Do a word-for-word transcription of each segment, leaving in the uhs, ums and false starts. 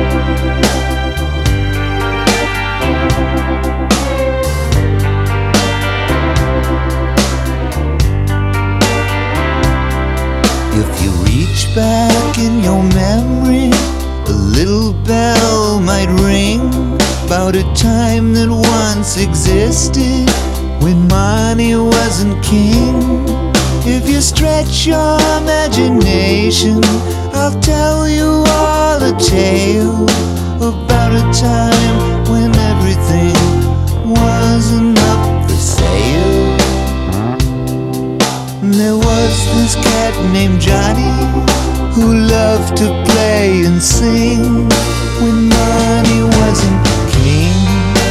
If you reach back in your memory, a little bell might ring about a time that once existed when money wasn't king. If you stretch your imagination, I'll tell you all a tale about a time when everything wasn't up for sale. There was this cat named Johnny who loved to play and sing when money wasn't king.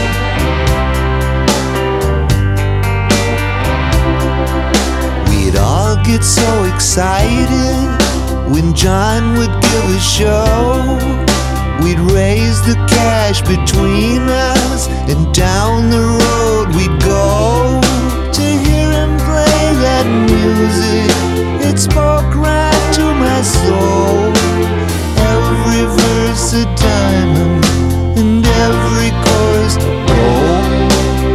We'd all get so excited when John would give a show. We'd raise the cash between us, and down the road we'd go to hear him play that music. It spoke right to my soul. Every verse a diamond, and every chorus gold.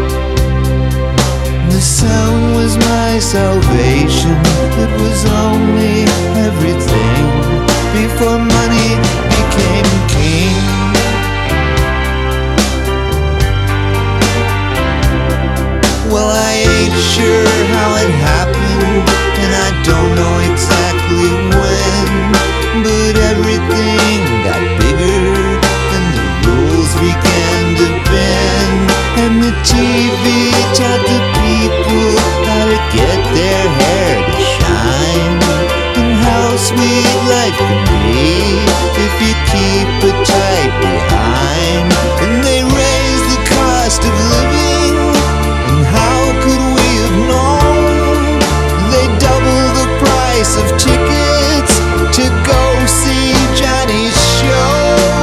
The sound was my salvation. It was only everything before money became king. Well, I ain't sure how it happened, and I don't know exactly when, but everything got bigger and the rules began to bend, and the T V taught the people how to get their hair to shine, and how sweet life can be if you keep it tight behind. And they raised the cost of living, and how could we have known? They doubled the price of tickets to go see Johnny's show.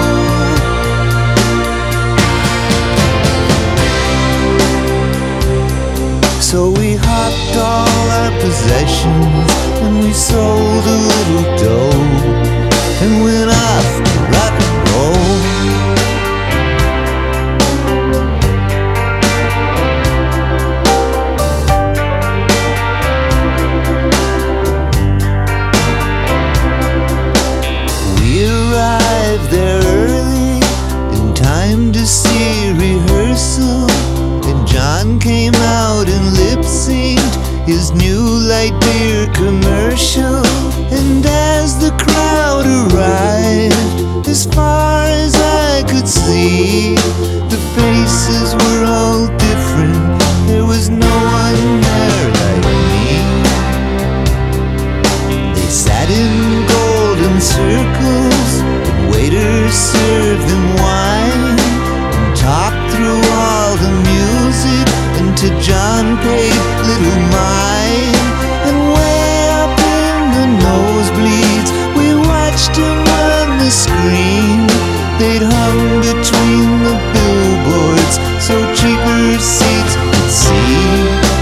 So we hopped all our possessions, and we sold a little dough, and went off to rock and roll. We arrived there early, in time to see rehearsal, and John came out and lip-synced his new light beer commercial. And as the crowd arrived, as far as I could see, the faces were all different. There was no one there like me. They sat in golden circles, and waiters served them wine, and talked through all the music, and to John paid little mind. And way up in the nosebleeds, we watched him on the screen. They'd hung between the billboards so cheaper seats could see.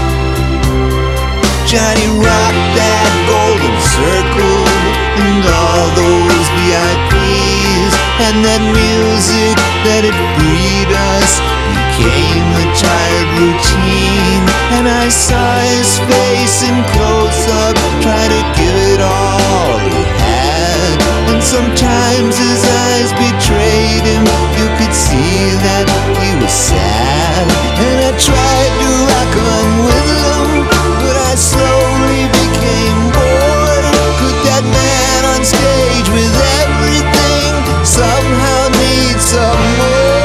Johnny rocked that golden circle, and all those V I Ps, and that music that had freed us became a tired routine. And I saw his face in close-up, try to give it all he had, and sometimes his eyes betrayed him. You could see that he was sad, and I tried to rock on with him, but I slowly became bored. Could that man on stage with everything somehow need some more?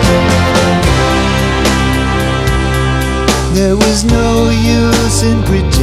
There was no use in pretending